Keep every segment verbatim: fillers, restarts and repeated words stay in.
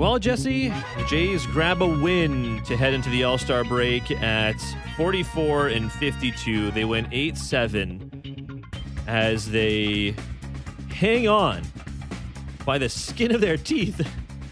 Well, Jesse, the Jays grab a win to head into the All-Star break at forty-four and fifty-two. They win eight seven as they hang on by the skin of their teeth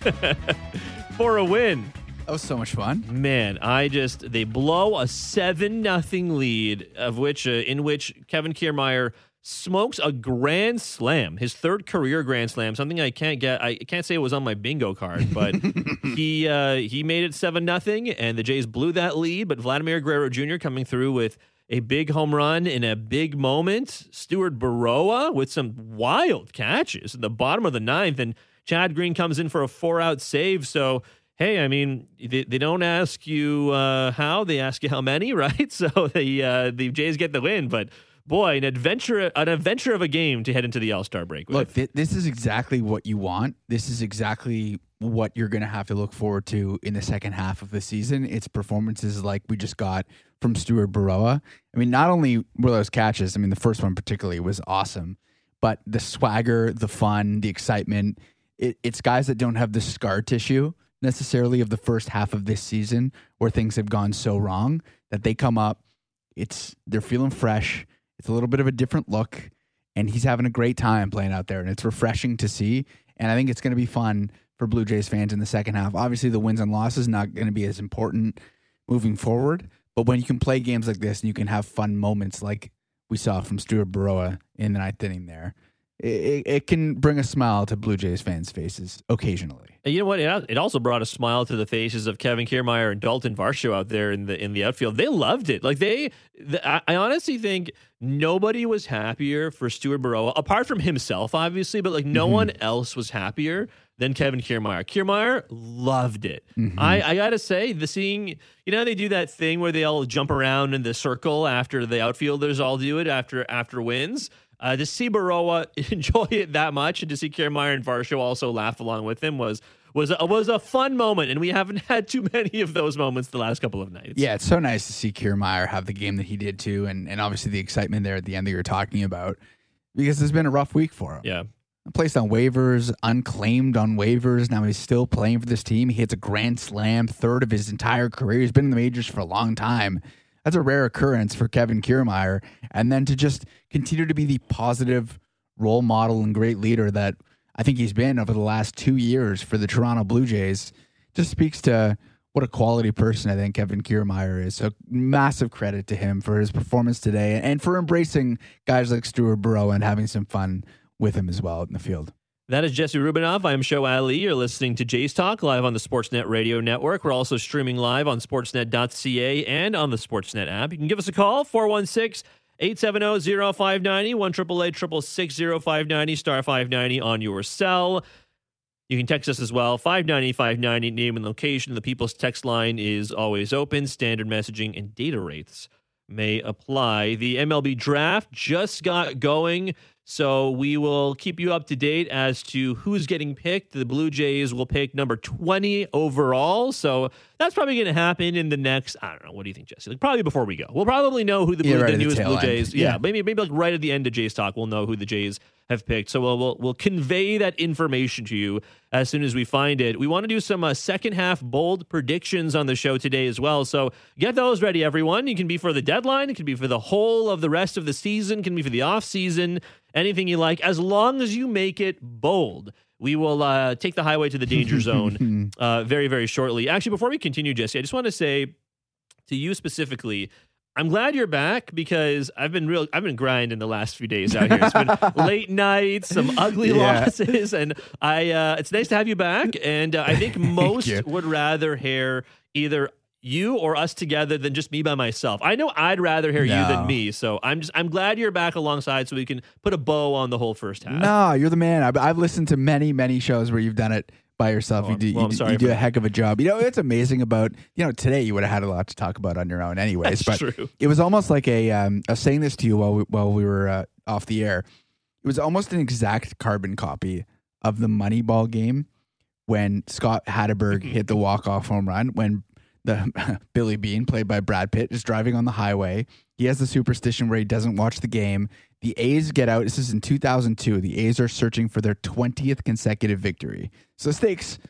for a win. That was so much fun. Man, I just, they blow a seven nothing lead, of which, uh, in which Kevin Kiermaier smokes a grand slam, his third career grand slam, something I can't get. I can't say it was on my bingo card, but he uh, he made it seven nothing, and the Jays blew that lead. But Vladimir Guerrero Junior coming through with a big home run in a big moment. Stuart Baroa with some wild catches at the bottom of the ninth, and Chad Green comes in for a four-out save. So, hey, I mean, they, they don't ask you uh, how, they ask you how many, right? So the uh, the Jays get the win, but boy, an adventure, an adventure of a game to head into the All-Star break with. Look, th- this is exactly what you want. This is exactly what you're going to have to look forward to in the second half of the season. It's performances like we just got from Stuart Baroa. I mean, not only were those catches, I mean, the first one particularly was awesome, but the swagger, the fun, the excitement, it, it's guys that don't have the scar tissue necessarily of the first half of this season where things have gone so wrong that they come up, it's they're feeling fresh. It's a little bit of a different look, and he's having a great time playing out there, and it's refreshing to see, and I think it's going to be fun for Blue Jays fans in the second half. Obviously, the wins and losses not going to be as important moving forward, but when you can play games like this and you can have fun moments like we saw from Stuart Baroa in the ninth inning there, it, it can bring a smile to Blue Jays fans' faces occasionally. And you know what? It, it also brought a smile to the faces of Kevin Kiermaier and Dalton Varsho out there in the in the outfield. They loved it. Like they, the, I, I honestly think nobody was happier for Stuart Baroa, apart from himself, obviously, but like no mm-hmm. one else was happier than Kevin Kiermaier. Kiermaier loved it. Mm-hmm. I, I gotta say, the seeing, you know, they do that thing where they all jump around in the circle after the outfielders all do it after after wins. Uh, to see Baroa enjoy it that much and to see Kiermaier and Varsho also laugh along with him was was a, was a fun moment, and we haven't had too many of those moments the last couple of nights. Yeah, it's so nice to see Kiermaier have the game that he did too, and, and obviously the excitement there at the end that you're talking about, because it's been a rough week for him. Yeah. Placed on waivers, unclaimed on waivers. Now he's still playing for this team. He hits a grand slam, third of his entire career. He's been in the majors for a long time. That's a rare occurrence for Kevin Kiermaier. And then to just continue to be the positive role model and great leader that I think he's been over the last two years for the Toronto Blue Jays just speaks to what a quality person I think Kevin Kiermaier is. So massive credit to him for his performance today and for embracing guys like Stuart Baroa and having some fun with him as well in the field. That is Jesse Rubinoff. I'm Show Ali. You're listening to Jays Talk live on the Sportsnet Radio Network. We're also streaming live on sportsnet dot c a and on the Sportsnet app. You can give us a call, four one six, eight seven zero, zero five nine zero, one eight eight eight, six six, zero five nine zero, star five ninety on your cell. You can text us as well, five ninety, five ninety, name and location. The People's Text line is always open. Standard messaging and data rates may apply. The M L B draft just got going, so we will keep you up to date as to who's getting picked. The Blue Jays will pick number twenty overall, so that's probably going to happen in the next, I don't know, what do you think, Jesse? Like probably before we go. We'll probably know who the, yeah, Blue, right the newest the Blue end. Jays, yeah, yeah, maybe maybe like right at the end of Jays Talk, we'll know who the Jays have picked. So we'll, we'll, we'll convey that information to you as soon as we find it. We want to do some uh, second half bold predictions on the show today as well. So get those ready, everyone. It can be for the deadline. It can be for the whole of the rest of the season. It can be for the off season. Anything you like, as long as you make it bold. We will uh, take the highway to the danger zone uh, very, very shortly. Actually, before we continue, Jesse, I just want to say to you specifically, I'm glad you're back because I've been real. I've been grinding the last few days out here. It's been late nights, some ugly yeah. losses, and I. Uh, it's nice to have you back. And uh, I think most would rather hear either you or us together than just me by myself. I know I'd rather hear no. you than me. So I'm just. I'm glad you're back alongside, so we can put a bow on the whole first half. No, you're the man. I've, I've listened to many, many shows where you've done it by yourself. Oh, you do, well, you, sorry you do a that. heck of a job. You know, it's amazing about, you know, today you would have had a lot to talk about on your own anyways. That's but true. It was almost like a, um, I was saying this to you while we, while we were uh, off the air. It was almost an exact carbon copy of the Moneyball game when Scott Hatteberg hit the walk-off home run, when the Billy Bean, played by Brad Pitt, is driving on the highway. He has the superstition where he doesn't watch the game. The A's get out. This is in two thousand two. The A's are searching for their twentieth consecutive victory. So the stakes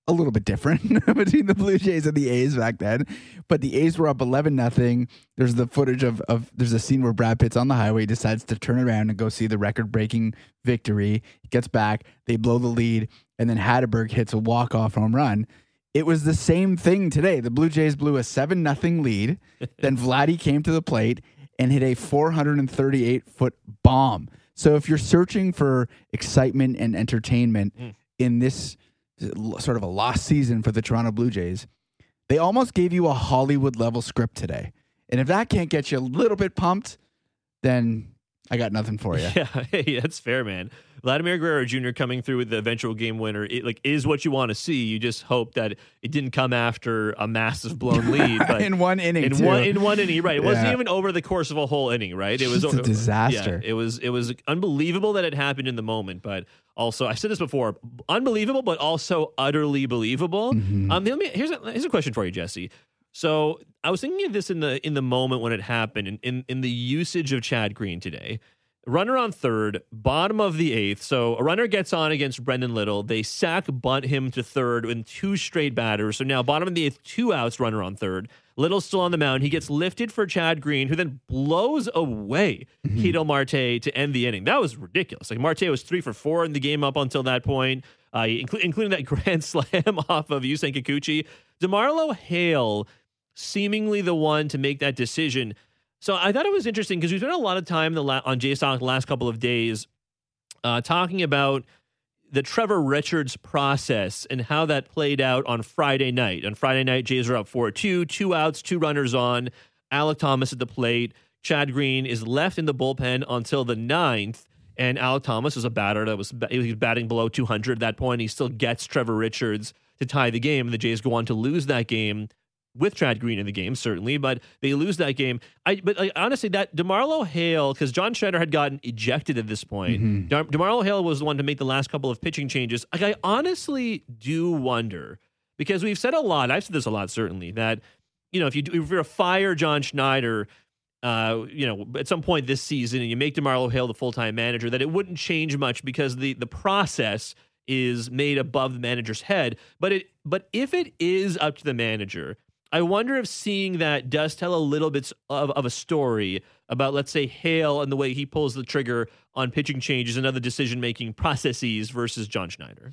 a little bit different between the Blue Jays and the A's back then. But the A's were up eleven nothing. There's the footage of, of there's a scene where Brad Pitt's on the highway, decides to turn around and go see the record-breaking victory. He gets back, they blow the lead, and then Hatteberg hits a walk-off home run. It was the same thing today. The Blue Jays blew a seven nothing lead. Then Vladdy came to the plate and hit a four hundred thirty-eight foot bomb. So if you're searching for excitement and entertainment mm. in this sort of a lost season for the Toronto Blue Jays, they almost gave you a Hollywood level script today. And if that can't get you a little bit pumped, then I got nothing for you. Yeah, hey, that's fair, man. Vladimir Guerrero Junior coming through with the eventual game winner, it like is what you want to see. You just hope that it didn't come after a massive blown lead, but in one inning, in too. one in one inning, right? It yeah. wasn't even over the course of a whole inning, right? It was just a disaster. Yeah, it was it was unbelievable that it happened in the moment, but also I said this before, unbelievable, but also utterly believable. Mm-hmm. Um, let me, here's a, here's a question for you, Jesse. So I was thinking of this in the in the moment when it happened, in in, in the usage of Chad Green today. Runner on third, bottom of the eighth. So a runner gets on against Brendan Little. They sack bunt him to third in two straight batters. So now bottom of the eighth, two outs, runner on third. Little's still on the mound. He gets lifted for Chad Green, who then blows away mm-hmm. Ketel Marte to end the inning. That was ridiculous. Like Marte was three for four in the game up until that point, uh, inclu- including that grand slam off of Yusei Kikuchi. DeMarlo Hale, seemingly the one to make that decision. So I thought it was interesting because we spent a lot of time the la- on J-Stock the last couple of days uh, talking about the Trevor Richards process and how that played out on Friday night. On Friday night, Jays are up four two, two outs, two runners on. Alec Thomas at the plate. Chad Green is left in the bullpen until the ninth, and Alec Thomas is a batter that was, he was batting below two hundred at that point. He still gets Trevor Richards to tie the game, and the Jays go on to lose that game with Chad Green in the game, certainly, but they lose that game. I But like, honestly, that DeMarlo Hale, because John Schneider had gotten ejected at this point, mm-hmm. De- DeMarlo Hale was the one to make the last couple of pitching changes. Like, I honestly do wonder, because we've said a lot, I've said this a lot, certainly, that, you know, if, you do, if you're to fire John Schneider, uh, you know, at some point this season, and you make DeMarlo Hale the full-time manager, that it wouldn't change much because the the process is made above the manager's head. But it but if it is up to the manager, I wonder if seeing that does tell a little bit of, of a story about, let's say, Hale and the way he pulls the trigger on pitching changes and other decision-making processes versus John Schneider.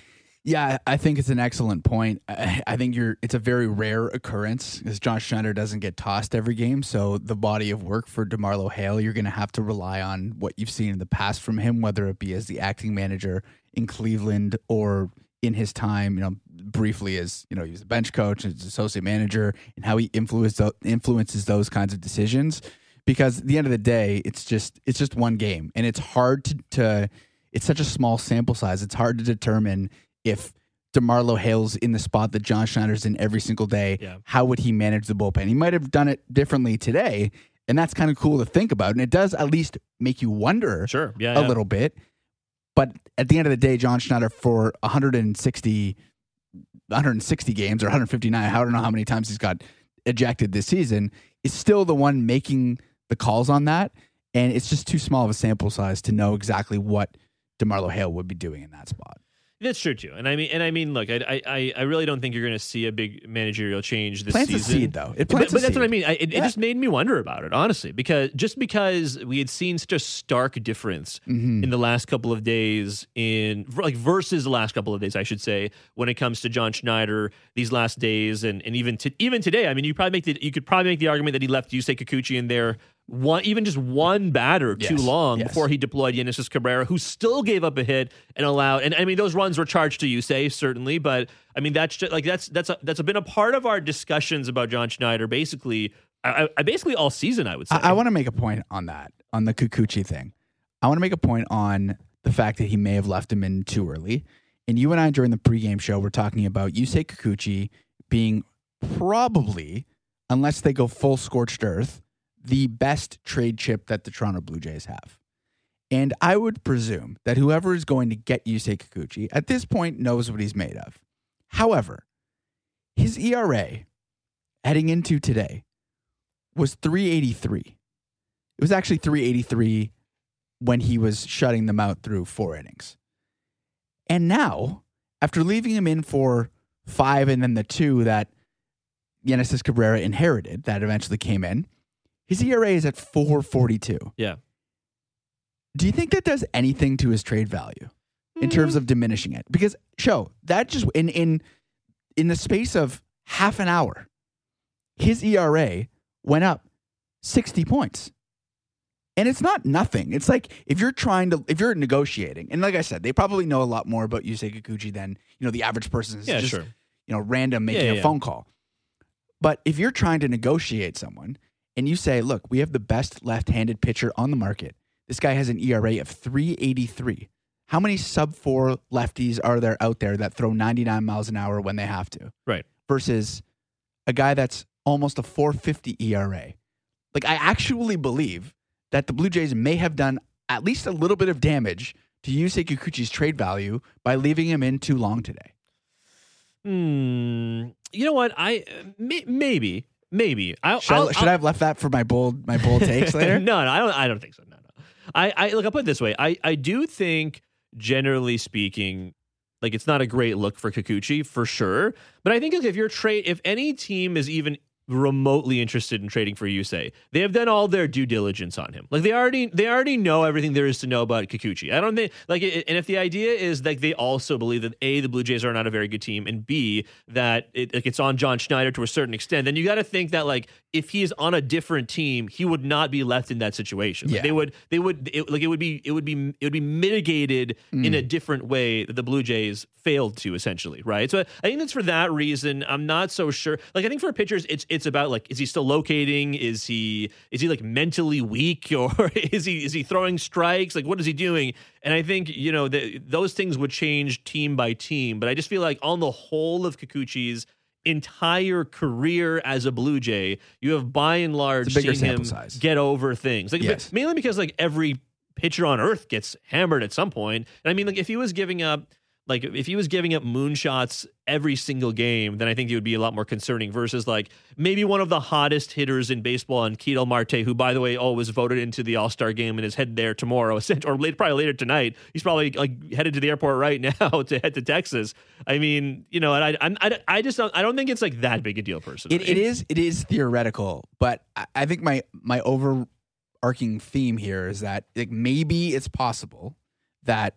Yeah, I think it's an excellent point. I, I think you're. It's a very rare occurrence because John Schneider doesn't get tossed every game. So the body of work for DeMarlo Hale, you're going to have to rely on what you've seen in the past from him, whether it be as the acting manager in Cleveland or in his time, you know, briefly as, you know, he was a bench coach, as associate manager, and how he influenced influences those kinds of decisions. Because at the end of the day, it's just it's just one game, and it's hard to, to it's such a small sample size. It's hard to determine if DeMarlo Hale's in the spot that John Schneider's in every single day. Yeah. How would he manage the bullpen? He might have done it differently today, and that's kind of cool to think about. And it does at least make you wonder sure. yeah, a yeah. little bit. But at the end of the day, John Schneider, for one hundred sixty, one hundred sixty games or one hundred fifty-nine, I don't know how many times he's got ejected this season, is still the one making the calls on that. And it's just too small of a sample size to know exactly what DeMarlo Hale would be doing in that spot. That's true too, and I mean, and I mean, look, I, I, I really don't think you're going to see a big managerial change this plants season. A seed, though. It but, plants but a that's seed. what I mean. I, it, yeah. it just made me wonder about it, honestly, because just because we had seen such a stark difference mm-hmm. in the last couple of days, in like versus the last couple of days, I should say, when it comes to John Schneider these last days, and and even to, even today. I mean, you probably make the you could probably make the argument that he left Yusei Kikuchi in there. One, even just one batter yes, too long yes. before he deployed Yoenis Cabrera, who still gave up a hit and allowed. And I mean, those runs were charged to Yusei, certainly, but I mean, that's just, like that's that's a, that's been a part of our discussions about John Schneider, basically. I, I basically all season, I would say. I, I want to make a point on that, on the Kikuchi thing. I want to make a point on the fact that he may have left him in too early. And you and I during the pregame show were talking about Yusei Kikuchi being probably, unless they go full scorched earth, the best trade chip that the Toronto Blue Jays have. And I would presume that whoever is going to get Yusei Kikuchi at this point knows what he's made of. However, his E R A heading into today was three eighty-three. It was actually three eighty-three when he was shutting them out through four innings. And now, after leaving him in for five and then the two that Genesis Cabrera inherited that eventually came in, his E R A is at four forty-two. Yeah. Do you think that does anything to his trade value in mm. terms of diminishing it? Because, show, that just, in, in, in the space of half an hour, his E R A went up sixty points. And it's not nothing. It's like if you're trying to, if you're negotiating, and like I said, they probably know a lot more about Yusei Kikuchi than, you know, the average person is yeah, just, sure. you know, random making yeah, a yeah. phone call. But if you're trying to negotiate someone and you say, look, we have the best left-handed pitcher on the market. This guy has an E R A of three eighty-three. How many sub four lefties are there out there that throw ninety-nine miles an hour when they have to? Right. Versus a guy that's almost a four fifty E R A. Like, I actually believe that the Blue Jays may have done at least a little bit of damage to Yusei Kikuchi's trade value by leaving him in too long today. Hmm. You know what? I may, maybe, maybe. I, should I'll, I, should I'll, I have left that for my bold, my bold takes later? no, no, I don't. I don't think so. No, no. I, I look. I'll put it this way. I, I do think, generally speaking, like it's not a great look for Kikuchi for sure. But I think if you're trade, if any team is even remotely interested in trading for Yusei, they have done all their due diligence on him. Like they already they already know everything there is to know about Kikuchi. I don't think like it, and if the idea is like they also believe that A, the Blue Jays are not a very good team, and B, that it, like it's on John Schneider to a certain extent, then you got to think that like if he is on a different team, he would not be left in that situation. Like, yeah. They would they would it, like it would be it would be it would be mitigated mm. in a different way that the Blue Jays failed to, essentially, right? So I think that's for that reason. I'm not so sure. Like I think for pitchers, it's it's about like, is he still locating? Is he is he like mentally weak, or is he is he throwing strikes? Like what is he doing? And I think you know the, those things would change team by team. But I just feel like on the whole of Kikuchi's entire career as a Blue Jay, you have by and large seen him size. get over things. Like yes. mainly because like every pitcher on earth gets hammered at some point. And I mean, like if he was giving up. Like, if he was giving up moonshots every single game, then I think it would be a lot more concerning versus, like, maybe one of the hottest hitters in baseball, and Ketel Marte, who, by the way, oh, was voted into the All-Star game and is headed there tomorrow, or late, probably later tonight. He's probably, like, headed to the airport right now to head to Texas. I mean, you know, and I I, I just don't, I don't think it's, like, that big a deal, personally. It, it is it is theoretical, but I, I think my, my overarching theme here is that, like, maybe it's possible that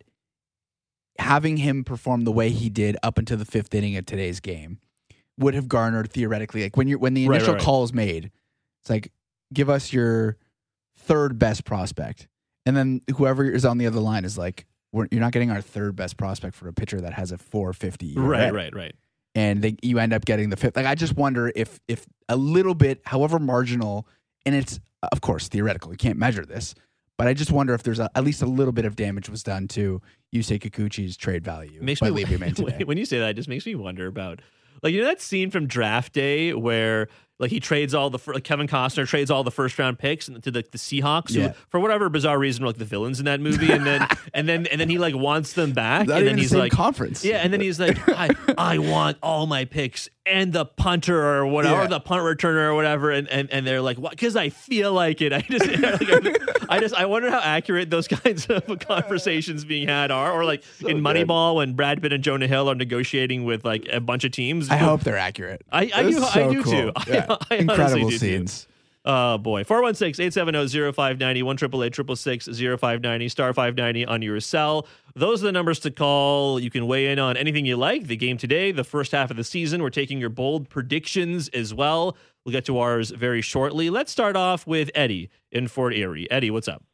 having him perform the way he did up until the fifth inning of today's game would have garnered theoretically, like when you when the initial right, right, right. call is made, it's like, give us your third best prospect, and then whoever is on the other line is like, We're, you're not getting our third best prospect for a pitcher that has a four fifty. Right, right, right. And they, you end up getting the fifth. Like I just wonder if if a little bit, however marginal, and it's of course theoretical, you can't measure this. But I just wonder if there's a, at least a little bit of damage was done to Yusei Kikuchi's trade value makes by me, leaving him in today. When you say that, it just makes me wonder about, like, you know that scene from Draft Day where, like, he trades all the, like, Kevin Costner trades all the first round picks to the, the Seahawks, yeah. who, for whatever bizarre reason, are like the villains in that movie, and then and then and then he like wants them back, Not and even then the he's same like, conference. yeah, and then he's like, I, I want all my picks and the punter or whatever, yeah. or the punt returner or whatever, and and, and they're like, what? Because I feel like it. I just, like, I just, I wonder how accurate those kinds of conversations being had are, or like so in Moneyball when Brad Pitt and Jonah Hill are negotiating with like a bunch of teams. I hope they're accurate. I, I do, so I do cool. too. Yeah. I, I Incredible do scenes. Too. Oh boy. four one six, eight seven zero, zero five nine zero, one eight eight eight, six six, zero five nine zero, star five ninety on your cell. Those are the numbers to call. You can weigh in on anything you like. The game today, the first half of the season. We're taking your bold predictions as well. We'll get to ours very shortly. Let's start off with Eddie in Fort Erie. Eddie, what's up?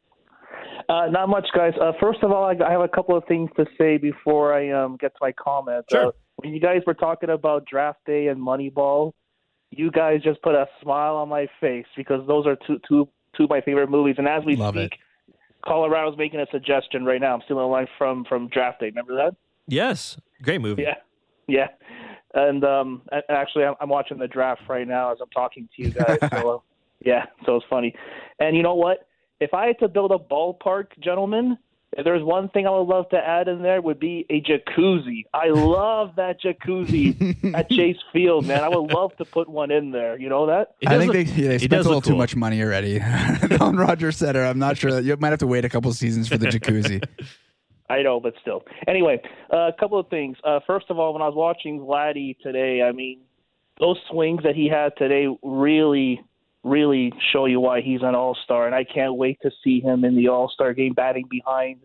Uh, not much, guys. Uh, first of all, I, I have a couple of things to say before I um, get to my comment. Sure. Uh, when you guys were talking about Draft Day and Moneyball, you guys just put a smile on my face because those are two, two, two of my favorite movies. And as we Love speak, it. Colorado's making a suggestion right now. I'm stealing a line from, from Draft Day. Remember that? Yes. Great movie. Yeah. Yeah. And um, actually, I'm, I'm watching the draft right now as I'm talking to you guys. So, uh, yeah, so it's funny. And you know what? If I had to build a ballpark, gentlemen, if there's one thing I would love to add in there, would be a jacuzzi. I love that jacuzzi at Chase Field, man. I would love to put one in there. You know that? I think look, they, yeah, they spent a little too cool. much money already on Roger Center. I'm not sure. You might have to wait a couple seasons for the jacuzzi. I know, but still. Anyway, uh, a couple of things. Uh, first of all, when I was watching Vladdy today, I mean, those swings that he had today really, really show you why he's an all-star, and I can't wait to see him in the all-star game batting behind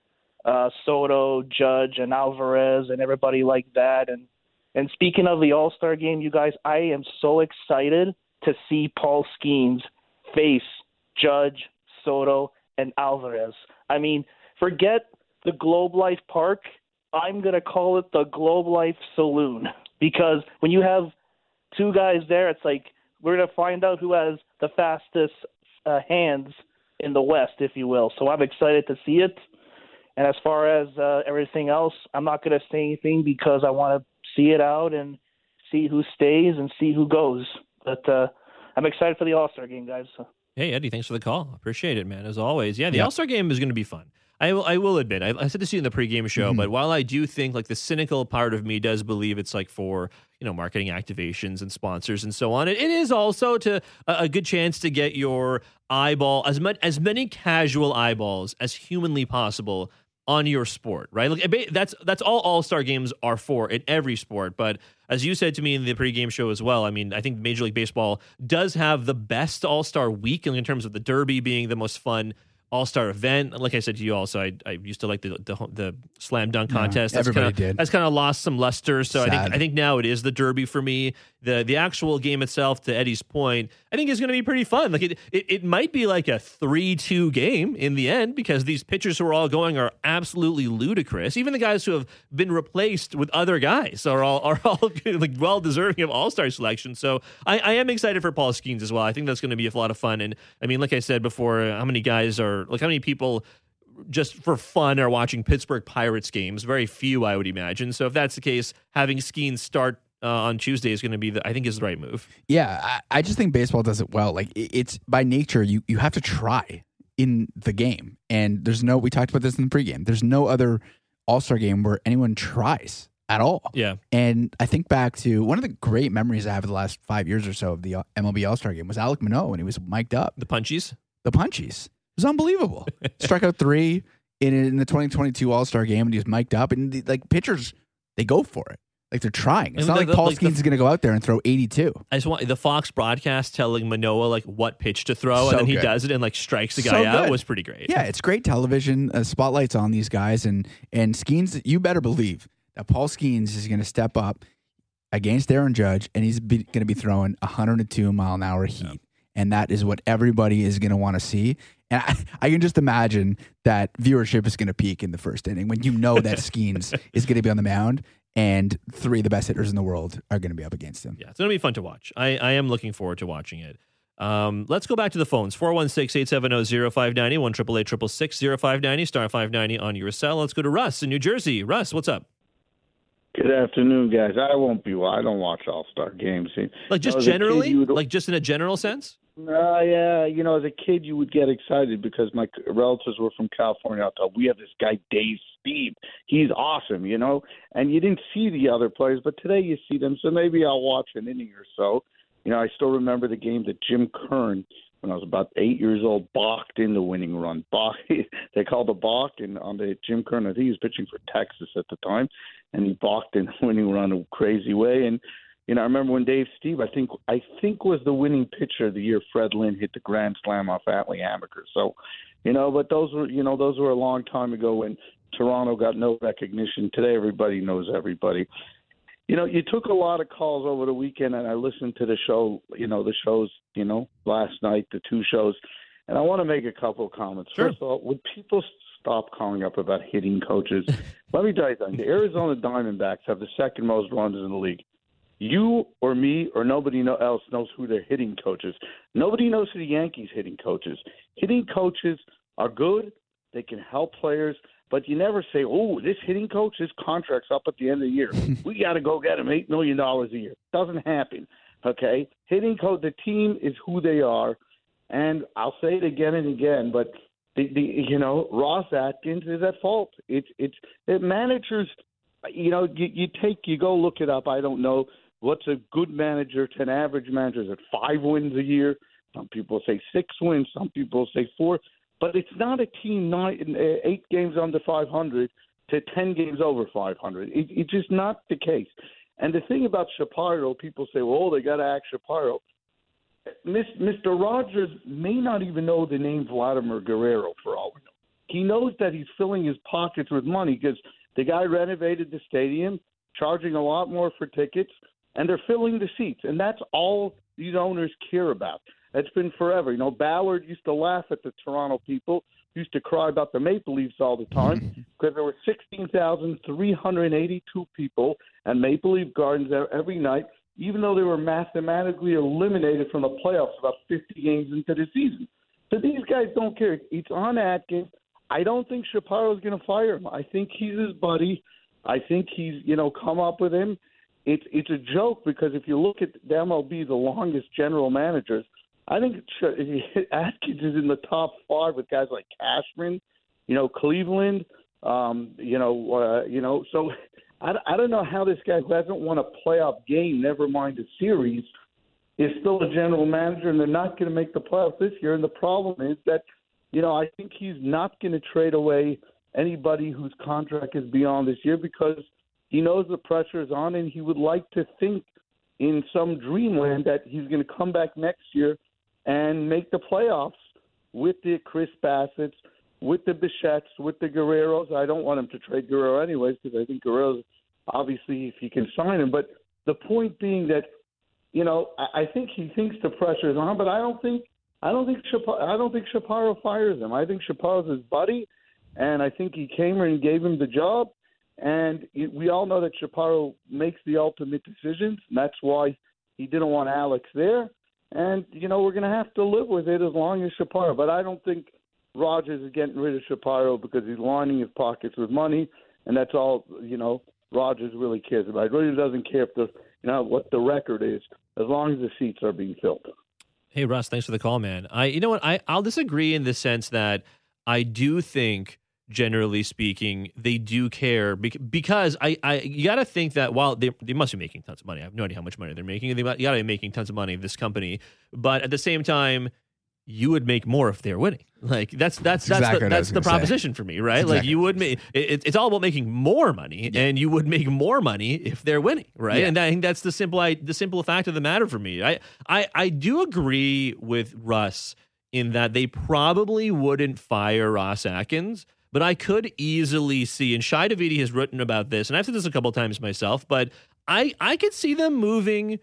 uh, Soto, Judge, and Alvarez, and everybody like that. And and speaking of the all-star game, you guys, I am so excited to see Paul Skeens face Judge, Soto, and Alvarez. I mean, forget the Globe Life Park. I'm going to call it the Globe Life Saloon, because when you have two guys there, it's like we're going to find out who has the fastest uh, hands in the West, if you will. So I'm excited to see it. And as far as uh, everything else, I'm not going to say anything because I want to see it out and see who stays and see who goes. But uh, I'm excited for the All-Star game, guys. Hey, Eddie, thanks for the call. Appreciate it, man, as always. Yeah, the Yeah. All-Star game is going to be fun. I will, I will admit, I, I said this in the pregame show, Mm-hmm. but while I do think like the cynical part of me does believe it's like for, you know, marketing activations and sponsors and so on, it, it is also to a, a good chance to get your eyeball, as much as many casual eyeballs as humanly possible on your sport, right? Like that's that's all All-Star games are for in every sport. But as you said to me in the pregame show as well, I mean, I think Major League Baseball does have the best All-Star week in terms of the Derby being the most fun All-Star event. Like I said to you also, I, I used to like the the, the slam dunk contest. Yeah, That's everybody kinda, did. That's kind of lost some luster. So I Sad. think I think now it is the Derby for me. The the actual game itself, to Eddie's point, I think is going to be pretty fun. Like it, it it might be like a three two game in the end because these pitchers who are all going are absolutely ludicrous. Even the guys who have been replaced with other guys are all are all like well deserving of All-Star selection. So I, I am excited for Paul Skeens as well. I think that's going to be a lot of fun. And I mean, like I said before, how many guys are like how many people just for fun are watching Pittsburgh Pirates games? Very few, I would imagine. So if that's the case, having Skeens start Uh, on Tuesday is going to be, the, I think, is the right move. Yeah, I, I just think baseball does it well. Like it, it's by nature, you you have to try in the game, and there's no. We talked about this in the pregame. There's no other All-Star game where anyone tries at all. Yeah, and I think back to one of the great memories I have of the last five years or so of the M L B All-Star game was Alek Manoah when he was mic'd up. the punchies. The punchies. It was unbelievable. Struck out three in in the twenty twenty-two All-Star game, and he was mic'd up, and the, like pitchers, they go for it. Like they're trying. It's And not the- like the- Paul like the- Skeens is going to go out there and throw eighty-two. I just want the Fox broadcast telling Manoah like what pitch to throw, So and then he good. does it and like strikes the So guy out good. was pretty great. Yeah, it's great television. Uh, spotlight's on these guys, and and Skeens. You better believe that Paul Skeens is going to step up against Aaron Judge, and he's going to be throwing one hundred two mile an hour heat, and that is what everybody is going to want to see. And I, I can just imagine that viewership is going to peak in the first inning when you know that Skeens is going to be on the mound, and three of the best hitters in the world are going to be up against him. Yeah, it's going to be fun to watch. I, I am looking forward to watching it. Um, let's go back to the phones. four one six, eight seven zero, zero five nine zero, one eight eight eight, six six, zero five nine zero, star five ninety on your cell. Let's go to Russ in New Jersey. Russ, what's up? Good afternoon, guys. I won't be. I don't watch All-Star games. Like just As a kid, generally? you would- Like just in a general sense? Uh, yeah, you know, as a kid, you would get excited because my relatives were from California. I thought, we have this guy, Dave Steve. He's awesome, you know, and you didn't see the other players, but today you see them, so maybe I'll watch an inning or so. You know, I still remember the game that Jim Kern, when I was about eight years old, balked in the winning run. Balk, they called a balk, and on the Jim Kern, I think he was pitching for Texas at the time, and he balked in the winning run a crazy way. And you know, I remember when Dave Steve, I think, I think was the winning pitcher the year Fred Lynn hit the grand slam off Atlee Hammaker. So, you know, but those were, you know, those were a long time ago when Toronto got no recognition. Today, everybody knows everybody. You know, you took a lot of calls over the weekend, and I listened to the show, you know, the shows, you know, last night, the two shows, and I want to make a couple of comments. Sure. First of all, would people stop calling up about hitting coaches? Let me tell you something. The Arizona Diamondbacks have the second most runs in the league. You or me or nobody know, else knows who their hitting coaches. Nobody knows who the Yankees' hitting coaches. Hitting coaches are good. They can help players. But you never say, oh, this hitting coach, his contract's up at the end of the year. We got to go get him eight million dollars a year. Doesn't happen, okay? Hitting coach, the team is who they are. And I'll say it again and again, but, the, the you know, Ross Atkins is at fault. It's, it's the managers, you know, you, you take, you go look it up. I don't know. What's a good manager to an average manager? Is it five wins a year? Some people say six wins. Some people say four. but it's not a team nine, eight games under five hundred to ten games over five hundred. It, it's just not the case. And the thing about Shapiro, people say, well, they got to act Shapiro. Mister Rogers may not even know the name Vladimir Guerrero for all we know. He knows that he's filling his pockets with money because the guy renovated the stadium, charging a lot more for tickets, and they're filling the seats. And that's all these owners care about. That's been forever. You know, Ballard used to laugh at the Toronto people, used to cry about the Maple Leafs all the time because there were sixteen thousand three hundred eighty-two people at Maple Leaf Gardens every night, even though they were mathematically eliminated from the playoffs about fifty games into the season. So these guys don't care. It's on Atkins. I don't think Shapiro's going to fire him. I think he's his buddy. I think he's, you know, come up with him. It's it's a joke because if you look at the M L B, the longest general managers, I think Atkins is in the top five with guys like Cashman, you know, Cleveland, um, you know, uh, you know. So I, I don't know how this guy who hasn't won a playoff game, never mind a series, is still a general manager, and they're not going to make the playoffs this year. And the problem is that, you know, I think he's not going to trade away anybody whose contract is beyond this year because he knows the pressure is on, and he would like to think in some dreamland that he's going to come back next year and make the playoffs with the Chris Bassett's, with the Bichettes, with the Guerreros. I don't want him to trade Guerrero anyways because I think Guerrero's obviously if he can sign him. But the point being that, you know, I, I think he thinks the pressure is on, but I don't think I don't think Shapiro, I don't think Shapiro fires him. I think Shapiro's his buddy, and I think he came here and gave him the job. And it, we all know that Shapiro makes the ultimate decisions, and that's why he didn't want Alex there. And, you know, we're going to have to live with it as long as Shapiro. But I don't think Rogers is getting rid of Shapiro because he's lining his pockets with money, and that's all, you know, Rogers really cares about. He really doesn't care if the, you know, what the record is, as long as the seats are being filled. Hey, Russ, thanks for the call, man. I, you know what, I, I'll disagree in the sense that I do think, generally speaking, they do care because I, I you got to think that while they they must be making tons of money. I have no idea how much money they're making. They got to be making tons of money, this company. But at the same time, you would make more if they're winning. Like that's that's that's exactly the, that's the proposition say. for me, right? Exactly. Like you would make it, it's all about making more money, yeah. and you would make more money if they're winning, right? Yeah. And I think that's the simple I, the simple fact of the matter for me. I I I do agree with Russ in that they probably wouldn't fire Ross Atkins. But I could easily see, and Shai Davidi has written about this, and I've said this a couple of times myself, but I I could see them moving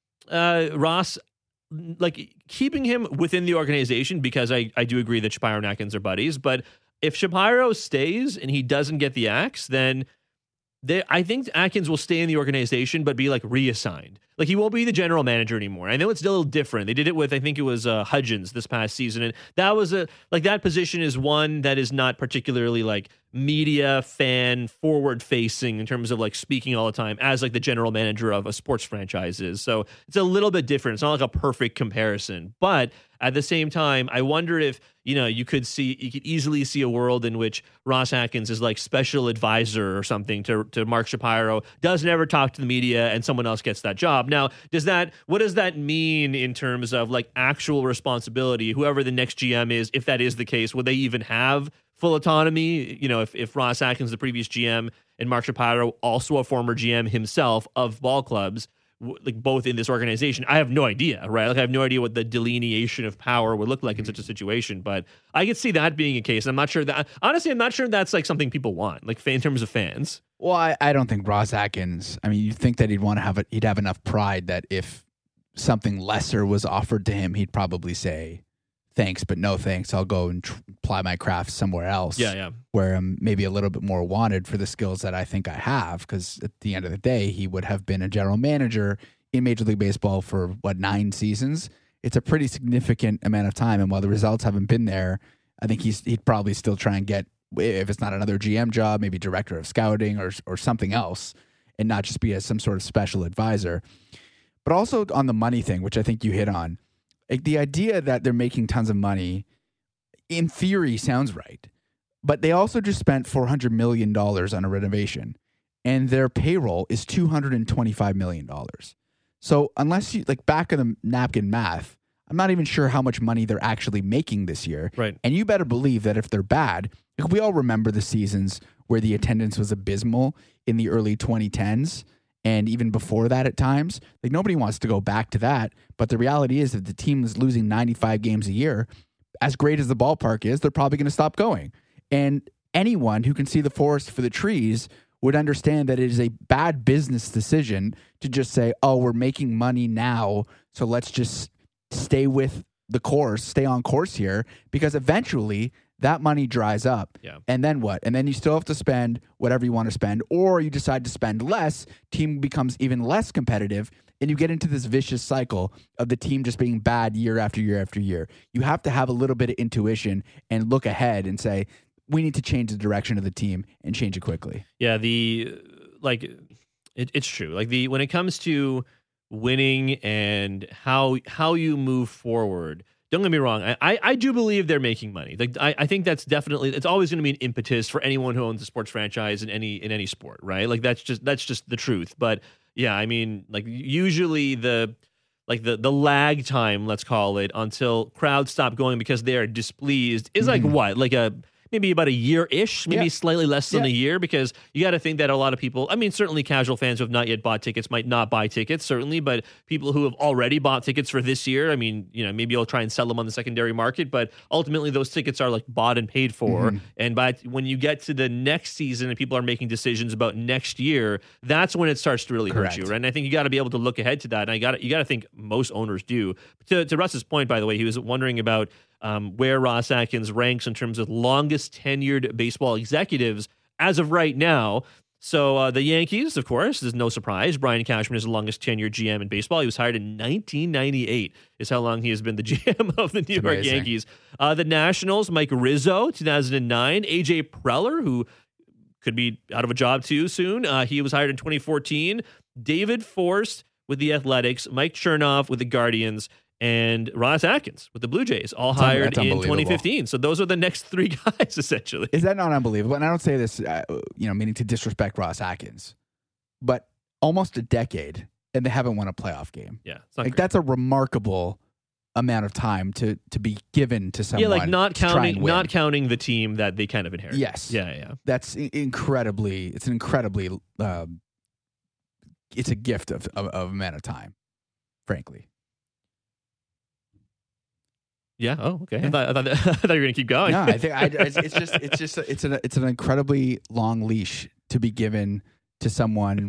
uh, Ross, like keeping him within the organization because I, I do agree that Shapiro and Atkins are buddies. But if Shapiro stays and he doesn't get the axe, then they, I think Atkins will stay in the organization but be like reassigned. Like he won't be the general manager anymore. I know it's a little different. They did it with, I think it was uh, Hudgens this past season. And that was a, like that position is one that is not particularly like media fan forward facing in terms of like speaking all the time as like the general manager of a sports franchise is. So it's a little bit different. It's not like a perfect comparison, but at the same time, I wonder if, you know, you could see, you could easily see a world in which Ross Atkins is like special advisor or something to, to Mark Shapiro, doesn't ever talk to the media, and someone else gets that job. Now, does that, what does that mean in terms of like actual responsibility? Whoever the next G M is, if that is the case, would they even have full autonomy? You know, if, if Ross Atkins, the previous G M, and Mark Shapiro, also a former G M himself of ball clubs, like both in this organization, I have no idea, right? Like I have no idea what the delineation of power would look like in such a situation, but I could see that being a case. I'm not sure that, honestly, I'm not sure that's like something people want, like in terms of fans. Well, I, I don't think Ross Atkins, I mean, you think that he'd want to have it, he'd have enough pride that if something lesser was offered to him, he'd probably say, thanks, but no thanks. I'll go and tr- apply my craft somewhere else. Yeah, yeah. Where I'm maybe a little bit more wanted for the skills that I think I have. Because at the end of the day, he would have been a general manager in Major League Baseball for, what, nine seasons? It's a pretty significant amount of time. And while the results haven't been there, I think he's he'd probably still try and get, if it's not another G M job, maybe director of scouting or or something else, and not just be as some sort of special advisor. But also on the money thing, which I think you hit on, like the idea that they're making tons of money, in theory, sounds right. But they also just spent four hundred million dollars on a renovation, and their payroll is two hundred twenty-five million dollars. So unless you, like back of the napkin math, I'm not even sure how much money they're actually making this year. Right. And you better believe that if they're bad, like we all remember the seasons where the attendance was abysmal in the early twenty tens and even before that at times. Like nobody wants to go back to that. But the reality is that the team is losing ninety-five games a year. As great as the ballpark is, they're probably going to stop going. And anyone who can see the forest for the trees would understand that it is a bad business decision to just say, oh, we're making money now, so let's just stay with the course, stay on course here, because eventually that money dries up. Yeah. And then what? And then you still have to spend whatever you want to spend, or you decide to spend less, team becomes even less competitive, and you get into this vicious cycle of the team just being bad year after year after year. You have to have a little bit of intuition and look ahead and say, we need to change the direction of the team and change it quickly. Yeah, the like it, it's true. Like the when it comes to winning and how how you move forward, don't get me wrong. I, I, I do believe they're making money. Like I, I think that's definitely it's always going to be an impetus for anyone who owns a sports franchise in any in any sport, right? Like that's just that's just the truth. But yeah, I mean, like usually the like the the lag time, let's call it, until crowds stop going because they are displeased is like mm-hmm. what? Like a maybe about a year-ish, maybe yeah. slightly less than yeah. a year, because you got to think that a lot of people, I mean, certainly casual fans who have not yet bought tickets might not buy tickets, certainly, but people who have already bought tickets for this year, I mean, you know, maybe you'll try and sell them on the secondary market, but ultimately those tickets are like bought and paid for. Mm-hmm. And by when you get to the next season and people are making decisions about next year, that's when it starts to really Correct. hurt you, right? And I think you got to be able to look ahead to that. And I got you got to think most owners do. To, to Russ's point, by the way, he was wondering about Um, where Ross Atkins ranks in terms of longest tenured baseball executives as of right now. So uh, the Yankees, of course, is no surprise. Brian Cashman is the longest tenured G M in baseball. He was hired in nineteen ninety-eight is how long he has been the G M of the New York Yankees. Uh, the Nationals, Mike Rizzo, two thousand nine. A J Preller, who could be out of a job too soon. Uh, he was hired in twenty fourteen. David Forst with the Athletics. Mike Chernoff with the Guardians. And Ross Atkins with the Blue Jays, all That's hired un- in twenty fifteen. So those are the next three guys, essentially. Is that not unbelievable? And I don't say this, uh, you know, meaning to disrespect Ross Atkins, but almost a decade, and they haven't won a playoff game. Yeah, it's not like great. that's a remarkable amount of time to to be given to someone. Yeah, like not to try counting, and win. not counting the team that they kind of inherited. Yes. Yeah, yeah. That's i- incredibly. It's an incredibly. Uh, it's a gift of, of of amount of time, frankly. Yeah. Oh, okay. Yeah. I thought I thought, I thought you were gonna keep going. No, I think I, it's it's just it's just it's an it's an incredibly long leash to be given to someone,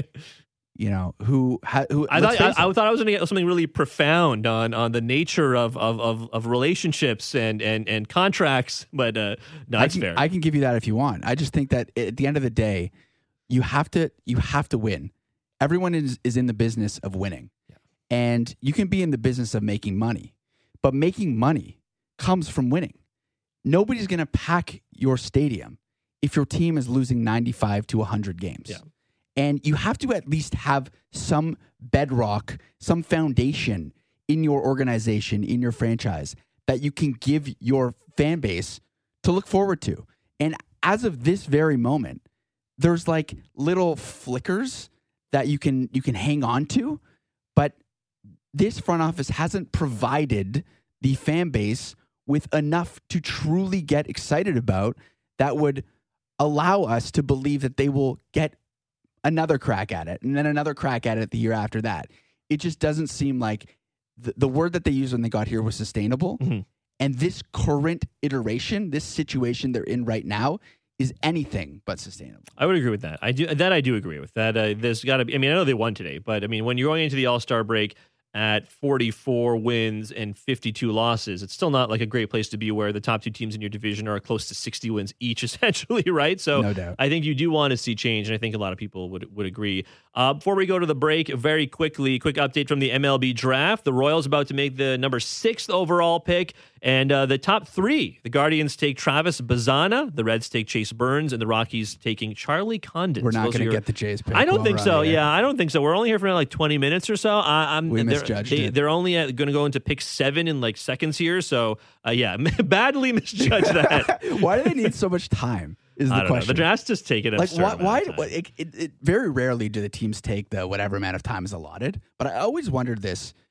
you know, who ha, who. I let's thought I, face I it. thought I was gonna get something really profound on on the nature of of of, of relationships and and and contracts, but uh, no, I that's can, fair. I can give you that if you want. I just think that at the end of the day, you have to you have to win. Everyone is is in the business of winning, Yeah. and you can be in the business of making money, but making money comes from winning. Nobody's going to pack your stadium if your team is losing ninety-five to one hundred games. Yeah. And you have to at least have some bedrock, some foundation in your organization, in your franchise, that you can give your fan base to look forward to. And as of this very moment, there's like little flickers that you can you can hang on to, but this front office hasn't provided the fan base with enough to truly get excited about that would allow us to believe that they will get another crack at it and then another crack at it the year after that. It just doesn't seem like the, the word that they used when they got here was sustainable. Mm-hmm. And this current iteration, this situation they're in right now, is anything but sustainable. I would agree with that. I do that. I do agree with that. Uh, there's got to be. I mean, I know they won today, but I mean, when you're going into the All-Star break at forty-four wins and fifty-two losses, it's still not like a great place to be where the top two teams in your division are close to sixty wins each, essentially, right? So No doubt. I think you do want to see change, and I think a lot of people would would agree. Uh, before we go to the break, very quickly, quick update from the M L B draft. The Royals about to make the number sixth overall pick, and uh, the top three, the Guardians take Travis Bazzana, the Reds take Chase Burns, and the Rockies taking Charlie Condon. We're So not those going are to your- get the Jays pick. I don't while think we're so. on here. Yeah, I don't think so. We're only here for like twenty minutes or so. I, I'm. We they're, misjudged they, it. They're only going to go into pick seven in like seconds here. So uh, yeah, badly misjudged that. Why do they need so much time? Is the I don't know. question. The draft's just taking a like certain why? amount Why? of time. what- It, it, it, very rarely do the teams take the whatever amount of time is allotted. But I always wondered this: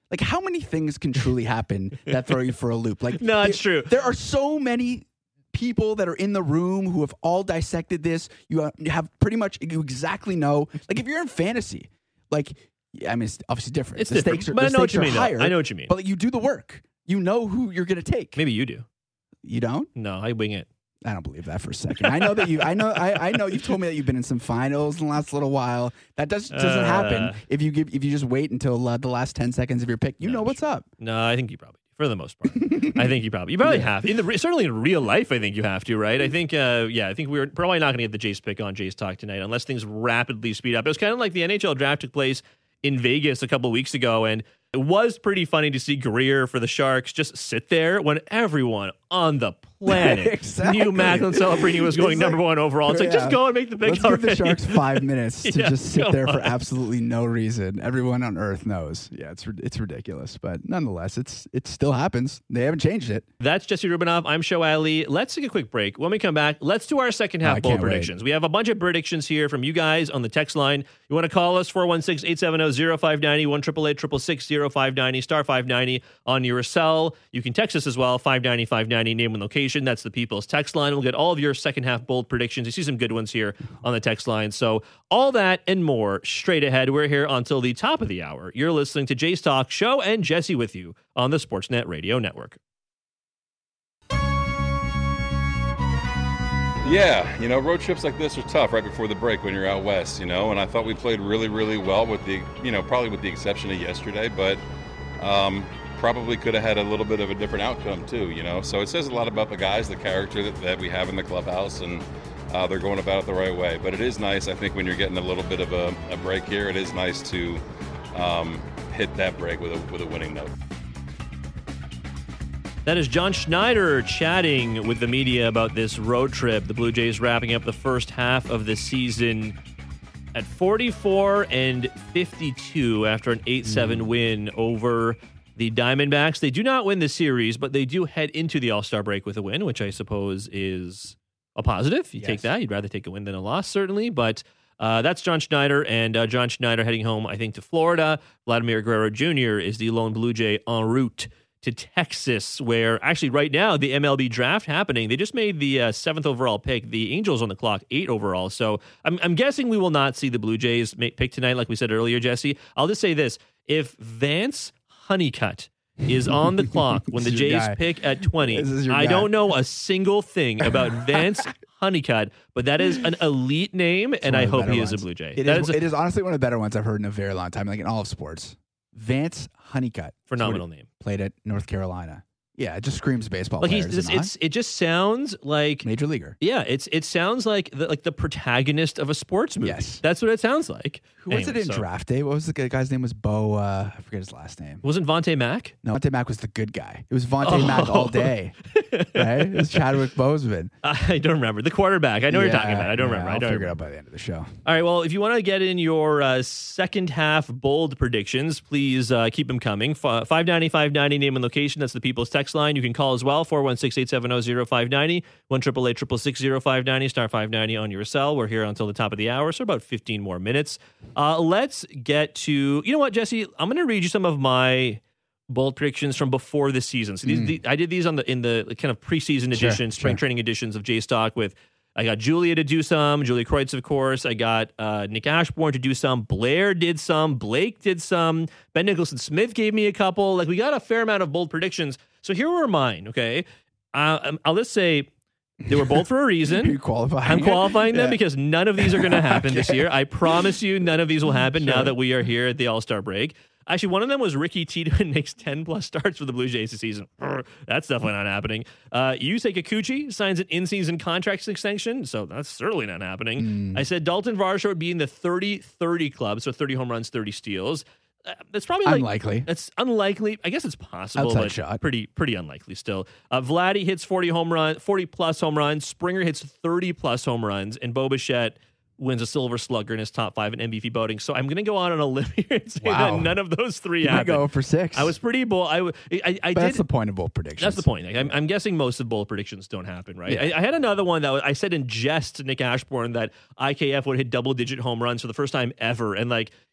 Like, how many things can truly happen that throw you for a loop? Like, No, it's there, true. There are so many people that are in the room who have all dissected this. You have pretty much, you exactly know. Like, if you're in fantasy, like, yeah, I mean, it's obviously different. It's the different, stakes are, but the I know what stakes you are mean. though. higher. I know what you mean. But like, you do the work. You know who you're going to take. Maybe you do. You don't? No, I wing it. I don't believe that for a second. I know that you. I know. I, I know you've told me that you've been in some finals in the last little while. That does, doesn't Uh, happen if you give if you just wait until uh, the last ten seconds of your pick. You No, know what's up. No, I think you probably do, for the most part. I think you probably you probably have in the re- certainly in real life. I think you have to, right? I think, uh, yeah, I think we're probably not going to get the Jace pick on Jace Talk tonight unless things rapidly speed up. It was kind of like the N H L draft took place in Vegas a couple weeks ago, and it was pretty funny to see Greer for the Sharks just sit there when everyone on the planet Exactly. knew Macklin Celebrini was going It's number like- one overall. It's like, Yeah. just go and make the pick Let's already. give the Sharks five minutes to Yeah, just sit come there for on. absolutely no reason. Everyone on Earth knows. Yeah, it's rid- it's ridiculous, but nonetheless, it's it still happens. They haven't changed it. That's Jesse Rubinoff. I'm Show Ali. Let's take a quick break. When we come back, let's do our second half I bold can't wait. predictions. We have a bunch of predictions here from you guys on the text line. You want to call us four one six, eight seven zero, zero five nine zero, one eight eight eight, six six six, zero five nine zero, star five ninety on your cell. You can text us as well, five ninety, five ninety, name and location. That's the People's text line. We'll get all of your second half bold predictions. You see some good ones here on the text line. So all that and more straight ahead. We're here until the top of the hour. You're listening to Jace Talk Show and Jesse with you on the Sportsnet Radio Network. Yeah, you know, road trips like this are tough right before the break when you're out west, you know, and I thought we played really, really well with the, you know, probably with the exception of yesterday, but um, probably could have had a little bit of a different outcome too, you know. So it says a lot about the guys, the character that, that we have in the clubhouse, and uh, they're going about it the right way. But it is nice, I think, when you're getting a little bit of a, a break here, it is nice to um, hit that break with a, with a winning note. That is John Schneider chatting with the media about this road trip. The Blue Jays wrapping up the first half of the season at forty-four and fifty-two after an eight seven mm. win over the Diamondbacks. They do not win the series, but they do head into the All-Star break with a win, which I suppose is a positive. You yes. take that. You'd rather take a win than a loss, certainly, but Uh, that's John Schneider, and uh, John Schneider heading home, I think, to Florida. Vladimir Guerrero Junior is the lone Blue Jay en route to Texas, where actually right now the M L B draft happening. They just made the uh, seventh overall pick. The Angels on the clock, eight overall. So I'm, I'm guessing we will not see the Blue Jays make, pick tonight, like we said earlier, Jesse. I'll just say this: if Vance Honeycutt is on the clock when the Jays guy. pick at twenty, I guy. don't know a single thing about Vance Honeycutt, but that is an elite name, and I hope he is ones. a Blue Jay. It That is, is a it is honestly one of the better ones I've heard in a very long time, like in all of sports. Vance Honeycutt. phenomenal name. Played at North Carolina. Yeah, it just screams baseball Like player. he's, does it's, it not? it's it just sounds like Major leaguer. yeah, it's it sounds like the, like the protagonist of a sports movie. Yes. That's what it sounds like. Who was Anyway, it in so- Draft Day? What was the guy- guy's name? Was Bo? Uh, I forget his last name. Wasn't Vontae Mack? No, Vontae Mack was the good guy. It was Vontae Oh. Mack all day. Right? It was Chadwick Boseman. I don't remember. The quarterback. I know what you're talking Yeah, about. I don't yeah, remember. I I'll don't figure remember. it out by the end of the show. All right. Well, if you want to get in your uh, second half bold predictions, please uh, keep them coming. F- five ninety, five ninety, name and location. That's the People's text line. You can call as well, four one six, eight seven zero, zero five nine zero, one eight eight eight, six six six, zero five nine zero, star five ninety on your cell. We're here until the top of the hour, so about fifteen more minutes. Uh, let's get to, you know what, Jesse? I'm going to read you some of my bold predictions from before the season. So these, Mm. the, I did these on the in the kind of preseason Sure, edition, spring sure. training editions of J Stock with. I got Julia to do some, Julia Kreutz, of course. I got uh, Nick Ashbourne to do some. Blair did some. Blake did some. Ben Nicholson Smith gave me a couple. Like, we got a fair amount of bold predictions. So here were mine, okay? Uh, um, I'll just say they were bold for a Are reason. you qualifying? I'm it? qualifying them Yeah. because none of these are going to happen this year. I promise you none of these will happen now Sure. that we are here at the All-Star break. Actually, one of them was Ricky Tiedemann makes ten-plus starts for the Blue Jays this season. That's definitely not happening. Uh, Yusei Kikuchi signs an in-season contract extension, so that's certainly not happening. Mm. I said Dalton Varsho would be in the thirty thirty club, so thirty home runs, thirty steals. Uh, that's probably like, Unlikely. That's unlikely. I guess it's possible, Outside but shot. pretty pretty unlikely still. Uh, Vladdy hits forty home run, forty plus home runs. Springer hits thirty plus home runs, and Bo Bichette wins a Silver Slugger in his top five in M V P voting. So I'm going to go out on a limb here and say Wow. that none of those three You might happen. go for six. I was pretty bold. I, w- I, I But did. that's the point of bold predictions. That's the point. Like, I'm, I'm guessing most of bold predictions don't happen, right? Yeah. I, I had another one that was, I said in jest to Nick Ashbourne that I K F would hit double digit home runs for the first time ever, and like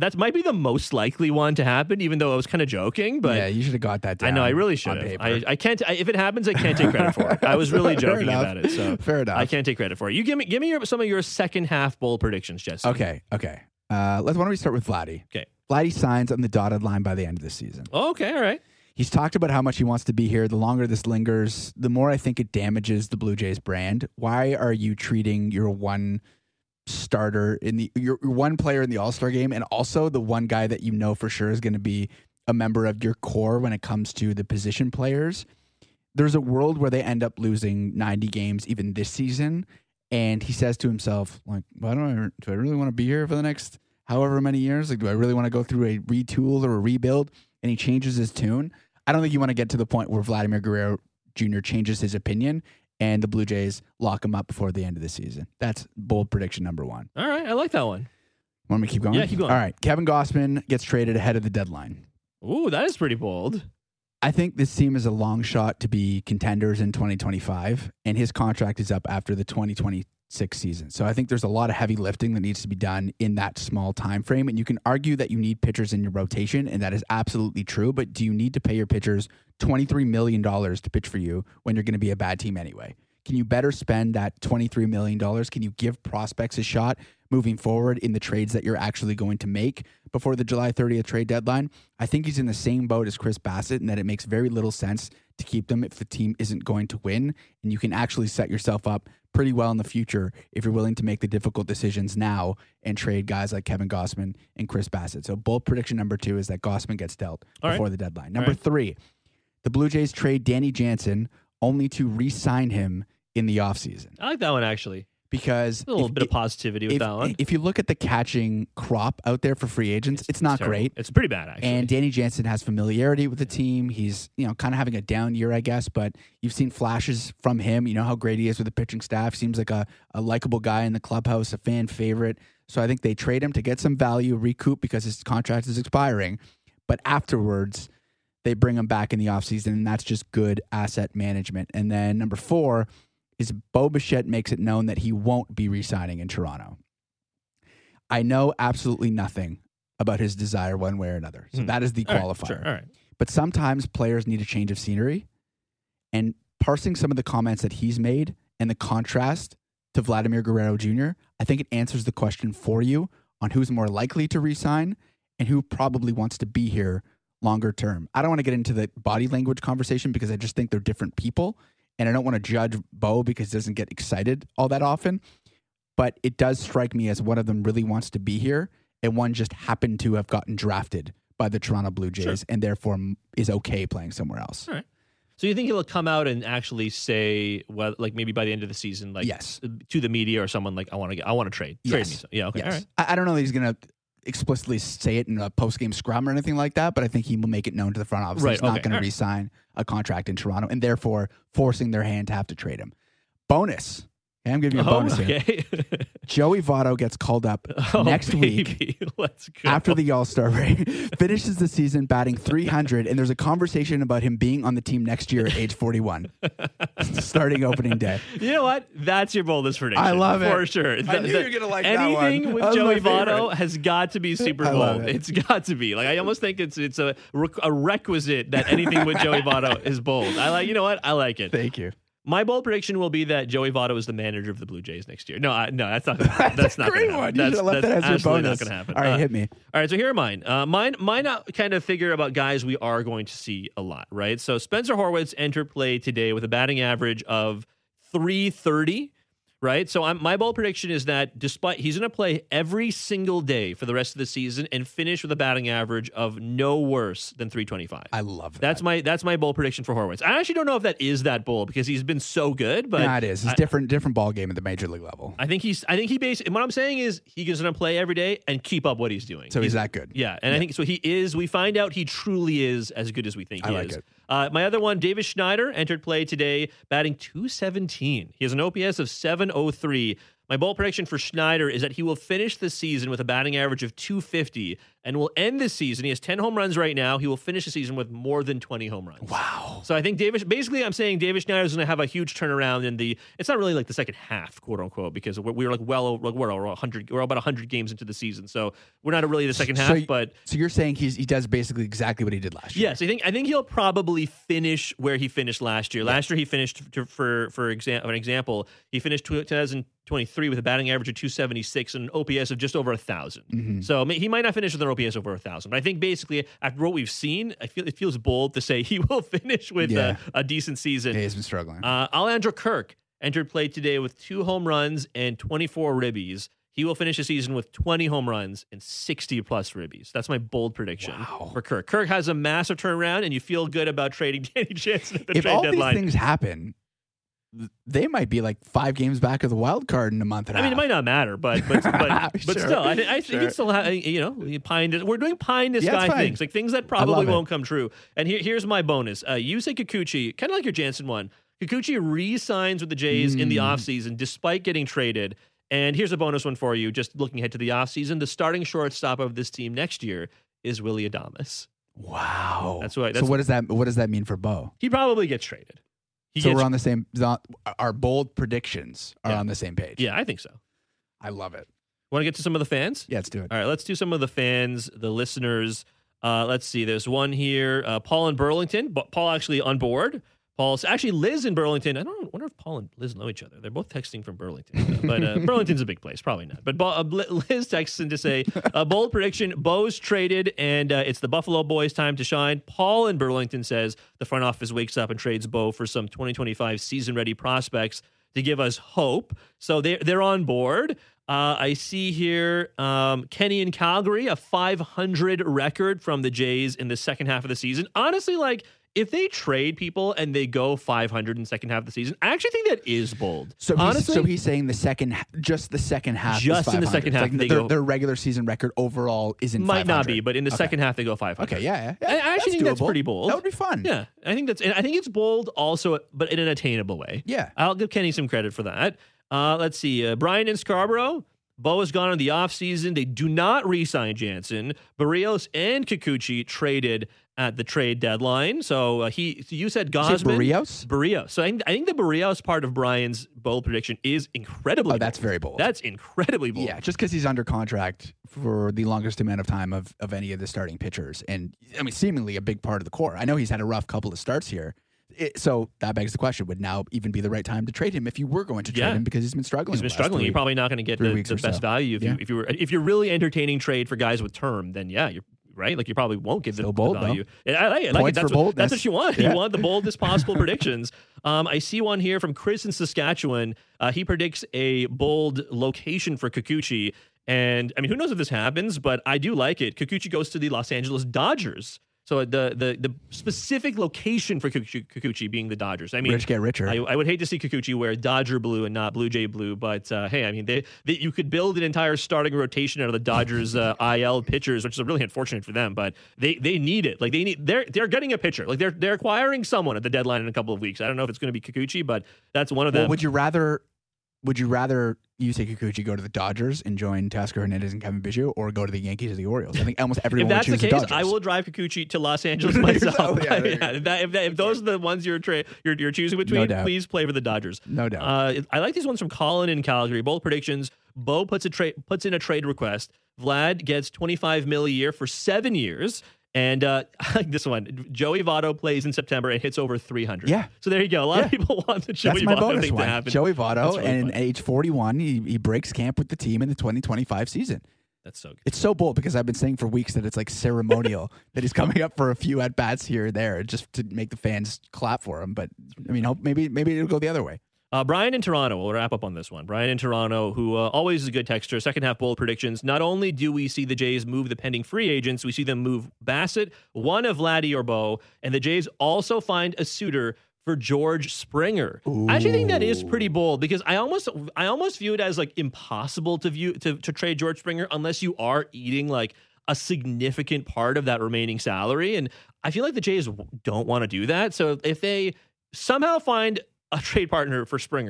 that might be the most likely one to happen, even though I was kind of joking. But yeah, you should have got that down. I know I really should have. I, I can't. I, if it happens, I can't take credit for it. I was really joking about it. So fair enough. I can't take credit for it. You give me give me your, some of your second half bowl predictions, Jesse. Okay. Okay. Uh, let's. Why don't we start with Vladdy? Okay. Vladdy signs on the dotted line by the end of the season. Oh, okay. All right. He's talked about how much he wants to be here. The longer this lingers, the more I think it damages the Blue Jays brand. Why are you treating your one starter in the your, your one player in the All-Star game and also the one guy that you know for sure is going to be a member of your core when it comes to the position players? There's a world where they end up losing ninety games even this season, and he says to himself, like, why don't I do I really want to be here for the next however many years? Like, do I really want to go through a retool or a rebuild? And he changes his tune. I don't think you want to get to the point where Vladimir Guerrero Junior changes his opinion and the Blue Jays lock him up before the end of the season. That's bold prediction number one. All right. I like that one. Want me to keep going? Yeah, keep going. All right. Kevin Gausman gets traded ahead of the deadline. Ooh, that is pretty bold. I think this team is a long shot to be contenders in twenty twenty-five, and his contract is up after the twenty twenty-six season. So I think there's a lot of heavy lifting that needs to be done in that small time frame. And you can argue that you need pitchers in your rotation, and that is absolutely true. But do you need to pay your pitchers twenty-three million dollars to pitch for you when you're going to be a bad team anyway? Can you better spend that twenty-three million dollars? Can you give prospects a shot moving forward in the trades that you're actually going to make before the July thirtieth trade deadline? I think he's in the same boat as Chris Bassett in that it makes very little sense to keep them if the team isn't going to win. And you can actually set yourself up pretty well in the future if you're willing to make the difficult decisions now and trade guys like Kevin Gausman and Chris Bassett. So bold prediction number two is that Gausman gets dealt All before right. the deadline. Number right. three, the Blue Jays trade Danny Jansen only to re-sign him in the offseason. I like that one, actually. Because A little if- bit of positivity with if, that one. if you look at the catching crop out there for free agents, it's, not terrible. great. It's pretty bad, actually. And Danny Jansen has familiarity with the team. He's, you know, kind of having a down year, I guess, but you've seen flashes from him. You know how great he is with the pitching staff. Seems like a, a likable guy in the clubhouse, a fan favorite. So I think they trade him to get some value, recoup because his contract is expiring. But afterwards, they bring him back in the offseason, and that's just good asset management. And then number four is Bo Bichette makes it known that he won't be re-signing in Toronto. I know absolutely nothing about his desire one way or another. So Hmm. that is the All right, qualifier. sure, all right. But sometimes players need a change of scenery. And parsing some of the comments that he's made and the contrast to Vladimir Guerrero Junior, I think it answers the question for you on who's more likely to re-sign and who probably wants to be here longer term. I don't want to get into the body language conversation because I just think they're different people. And I don't want to judge Bo because he doesn't get excited all that often. But it does strike me as one of them really wants to be here, and one just happened to have gotten drafted by the Toronto Blue Jays Sure. and therefore is okay playing somewhere else. All right. So you think he'll come out and actually say, well, like maybe by the end of the season, like Yes. to the media or someone, like I want to get, I want to trade, trade Yes. me. So, yeah, okay, Yes. all right. I, I don't know that he's going to explicitly say it in a post-game scrum or anything like that, but I think he will make it known to the front office Right, he's not okay, going all to right. re-sign a contract in Toronto and therefore forcing their hand to have to trade him. Bonus. Okay, I'm giving you a Oh, bonus here. okay. Joey Votto gets called up Oh, next week baby. Let's go. after the All-Star break, finishes the season batting three hundred, and there's a conversation about him being on the team next year at age forty-one, starting opening day. You know what? That's your boldest prediction. I love it. For sure. I knew you were gonna like that one. Anything with That was Joey my favorite. Votto has got to be super I love bold. it. It's got to be. Like I almost think it's it's a, req- a requisite that anything with Joey Votto is bold. I like. You know what? I like it. Thank you. My bold prediction will be that Joey Votto is the manager of the Blue Jays next year. No, I, no, that's not. Gonna happen. That's not a great gonna happen. one. You That's, should have left that's that as your absolutely bonus. not going to happen. All right, Uh, hit me. All right, so here are mine. Uh, mine, mine uh, kind of figure about guys we are going to see a lot, right? So Spencer Horwitz entered play today with a batting average of three thirty, right? So I'm, my bold prediction is that despite he's going to play every single day for the rest of the season and finish with a batting average of no worse than three twenty-five. I love that. That's my that's my bold prediction for Horwitz. I actually don't know if that is that bold because he's been so good, but yeah, it is. It's I, different, different ball game at the major league level. I think he's. I think he basically. What I'm saying is he's going to play every day and keep up what he's doing. So he's that good. Yeah, and I think so. He is. We find out he truly is as good as we think I he like is. it. Uh, my other one, Davis Schneider, entered play today, batting two seventeen. He has an O P S of seven oh three. My bold prediction for Schneider is that he will finish the season with a batting average of two fifty and will end this season. He has ten home runs right now. He will finish the season with more than twenty home runs. Wow. So I think Davis, basically I'm saying Davis Schneider is going to have a huge turnaround in the, it's not really like the second half, quote unquote, because we're, we're like well over, we're over one hundred, we're about one hundred games into the season. So we're not really the second half, so, but. So you're saying he's, he does basically exactly what he did last year? Yes, I think I think he'll probably finish where he finished last year. Yeah. Last year he finished, to, for for exam, an example, he finished twenty twenty-three with a batting average of two seventy-six and an O P S of just over one thousand. Mm-hmm. So he might not finish with an O P S over one thousand. But I think basically, after what we've seen, I feel it feels bold to say he will finish with yeah. a, a decent season. Yeah, he's been struggling. Uh, Alejandro Kirk entered play today with two home runs and twenty-four ribbies. He will finish the season with twenty home runs and sixty plus ribbies. That's my bold prediction wow. for Kirk. Kirk has a massive turnaround, and you feel good about trading Danny Jansen at the if trade all deadline. These things happen, they might be like five games back of the wild card in a month and a I half. mean, it might not matter, but but but, sure. but still, I, I think sure. it's still ha- you know pie in the, we're doing pie in the yeah, sky things, like things that probably won't it. come true. And here, here's my bonus: uh, Yusei Kikuchi, kind of like your Jansen one. Kikuchi re-signs with the Jays mm. in the offseason despite getting traded. And here's a bonus one for you. Just looking ahead to the offseason, the starting shortstop of this team next year is Willy Adames. Wow, that's what. That's so what does that what does that mean for Bo? He probably gets traded. He so gets, we're on the same. Our bold predictions are yeah. on the same page. Yeah, I think so. I love it. Want to get to some of the fans? Yeah, let's do it. All right, let's do some of the fans, the listeners. Uh, let's see. There's one here. Uh, Paul in Burlington. B- Paul actually on board. Paul's actually Liz in Burlington. I don't wonder if Paul and Liz know each other. They're both texting from Burlington, but uh, Burlington's a big place, probably not. But uh, Liz texts in to say, uh, bold prediction: Bo's traded, and uh, it's the Buffalo Boys' time to shine. Paul in Burlington says the front office wakes up and trades Bo for some twenty twenty-five season-ready prospects to give us hope. So they're they're on board. Uh, I see here um, Kenny in Calgary, a five hundred record from the Jays in the second half of the season. Honestly, like. If they trade people and they go five hundred in the second half of the season, I actually think that is bold. So he's, honestly, so he's saying the second, just the second half, just is in the second half, like they their, go, their regular season record overall isn't might five hundred. not be, but in the okay. second half they go five hundred. Okay, yeah, yeah. I actually that's think doable. that's pretty bold. That would be fun. Yeah, I think that's. And I think it's bold also, but in an attainable way. Yeah, I'll give Kenny some credit for that. Uh, let's see, uh, Brian in Scarborough. Bo has gone in the offseason. They do not re-sign Jansen. Barrios and Kikuchi traded at the trade deadline. So uh, he, so you said Gosman. Barrios? Barrios. So I think, I think the Barrios part of Brian's bold prediction is incredibly Oh, that's bold. very bold. That's incredibly bold. Yeah, just because he's under contract for the longest amount of time of, of any of the starting pitchers. And, I mean, seemingly a big part of the core. I know he's had a rough couple of starts here. It, so that begs the question, would now even be the right time to trade him if you were going to trade yeah. him because he's been struggling? He's been struggling. Three, you're probably not going to get the, the best so. value if yeah. you if you were if you're really entertaining trade for guys with term. Then yeah, you're right. Like you probably won't give Still the, bold, the value. though. I, I like it. Points That's for what, boldness. that's what you want. Yeah. You want the boldest possible predictions. Um, I see one here from Chris in Saskatchewan. Uh, he predicts a bold location for Kikuchi. And I mean, who knows if this happens, but I do like it. Kikuchi goes to the Los Angeles Dodgers. So the the the specific location for Kikuchi, Kikuchi being the Dodgers. I mean, rich get richer. I, I would hate to see Kikuchi wear Dodger blue and not Blue Jay blue, but uh, hey, I mean, they, they you could build an entire starting rotation out of the Dodgers uh, I L pitchers, which is really unfortunate for them. But they they need it. Like they need they're they're getting a pitcher. Like they're they're acquiring someone at the deadline in a couple of weeks. I don't know if it's going to be Kikuchi, but that's one of them. Well, would you rather? Would you rather Yusei Kikuchi go to the Dodgers and join Teoscar Hernandez and Kevin Biggio, or go to the Yankees or the Orioles? I think almost everyone if that's would choose the case, the Dodgers. I will drive Kikuchi to Los Angeles myself. Oh, yeah, yeah, if, that, if, that, if those are the ones you're tra- you're, you're choosing between, No please play for the Dodgers. No doubt. Uh, I like these ones from Colin in Calgary. Both predictions. Bo puts a trade puts in a trade request. Vlad gets twenty-five mil a year for seven years. And uh, I like this one. Joey Votto plays in September and hits over three hundred. Yeah. So there you go. A lot yeah. of people want the Joey That's my Votto bonus thing one. to happen. Joey Votto, really and fun. at age forty-one, he, he breaks camp with the team in the twenty twenty-five season. That's so good. It's so bold because I've been saying for weeks that it's like ceremonial that he's coming up for a few at bats here or there just to make the fans clap for him. But I mean, hope maybe maybe it'll go the other way. Uh, Brian in Toronto, we'll wrap up on this one. Brian in Toronto, who uh, always is a good texter, second half bold predictions. Not only do we see the Jays move the pending free agents, we see them move Bassett, one of Vladdy or Bo, and the Jays also find a suitor for George Springer. Ooh. I actually think that is pretty bold because I almost I almost view it as like impossible to view to, to trade George Springer unless you are eating like a significant part of that remaining salary. And I feel like the Jays don't want to do that. So if they somehow find a trade partner for Springer,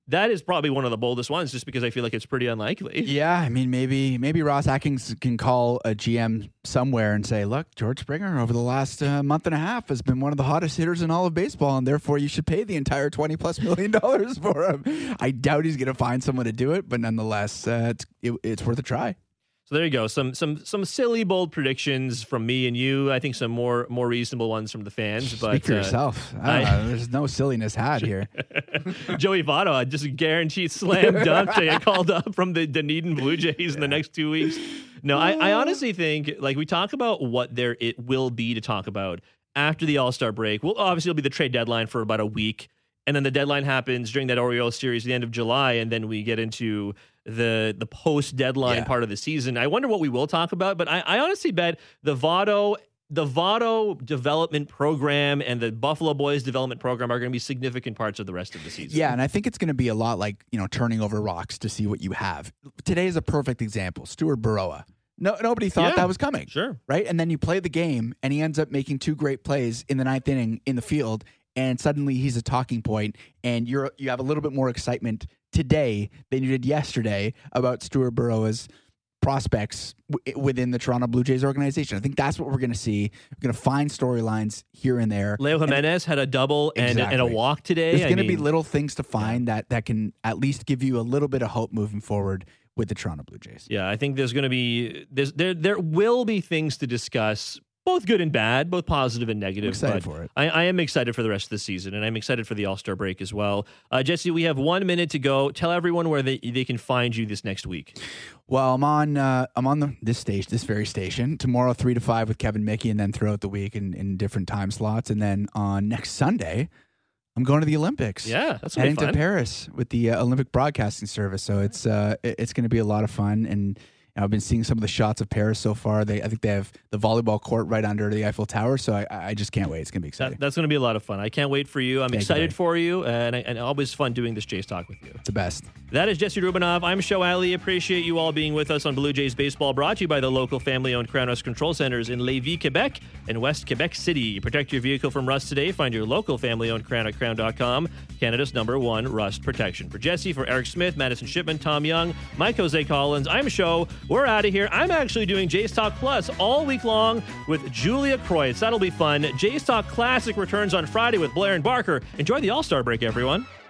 that is probably one of the boldest ones, just because I feel like it's pretty unlikely. Yeah, I mean, maybe maybe Ross Atkins can call a G M somewhere and say, look, George Springer over the last uh, month and a half has been one of the hottest hitters in all of baseball, and therefore you should pay the entire twenty plus million dollars for him. I doubt he's going to find someone to do it, but nonetheless, uh, it's, it, it's worth a try. So there you go. Some some some silly bold predictions from me and you. I think some more more reasonable ones from the fans. But Speak for uh, yourself. I don't I, know. There's no silliness had here. Joey Votto, I just a guaranteed slam dunk to get called up from the Dunedin Blue Jays in the next two weeks. No, I, I honestly think, like, we talk about what there it will be to talk about after the All-Star break. Well, obviously, it'll be the trade deadline for about a week. And then the deadline happens during that Orioles series at the end of July, and then we get into the the post deadline Yeah. part of the season. I wonder what we will talk about, but I, I honestly bet the Votto the Votto development program and the Buffalo Boys development program are going to be significant parts of the rest of the season. Yeah, and I think it's going to be a lot like, you know, turning over rocks to see what you have. Today is a perfect example. Stuart Baroa. No, nobody thought Yeah, that was coming. sure. Right? And then you play the game, and he ends up making two great plays in the ninth inning in the field, and suddenly he's a talking point, and you're you have a little bit more excitement today than you did yesterday about Stuart Baroa's prospects w- within the Toronto Blue Jays organization. I think that's what we're going to see. We're going to find storylines here and there. Leo Jimenez had a double and, and a Exactly. walk today. There's I going to be mean, little things to find that that can at least give you a little bit of hope moving forward with the Toronto Blue Jays. Yeah, I think there's going to be there's, there there will be things to discuss, both good and bad, both positive and negative. I'm excited but for it. I, I am excited for the rest of the season, and I'm excited for the All-Star break as well. Uh, Jesse, we have one minute to go. Tell everyone where they, they can find you this next week. Well, I'm on uh, I'm on the, this station, this very station tomorrow, three to five with Kevin Mickey, and then throughout the week in, in different time slots, and then on next Sunday, I'm going to the Olympics. Yeah, that's gonna heading be fun. to Paris with the uh, Olympic Broadcasting Service. So it's uh, it- it's going to be a lot of fun, and I've been seeing some of the shots of Paris so far. They I think they have the volleyball court right under the Eiffel Tower, so I, I just can't wait. It's going to be exciting. That, that's going to be a lot of fun. I can't wait for you. I'm Thank you, excited buddy. for you, and, I, and always fun doing this Jays Talk with you. It's the best. That is Jesse Rubinov. I'm Show Ali. Appreciate you all being with us on Blue Jays Baseball, brought to you by the local family-owned Crown Rust Control Centers in Lévis, Quebec, and West Quebec City. Protect your vehicle from rust today. Find your local family-owned Crown at crown dot com, Canada's number one rust protection. For Jesse, for Eric Smith, Madison Shipman, Tom Young, Mike Jose Collins, I'm Show. We're out of here. I'm actually doing Jays Talk Plus all week long with Julia Kreutz. That'll be fun. Jays Talk Classic returns on Friday with Blair and Barker. Enjoy the All-Star break, everyone.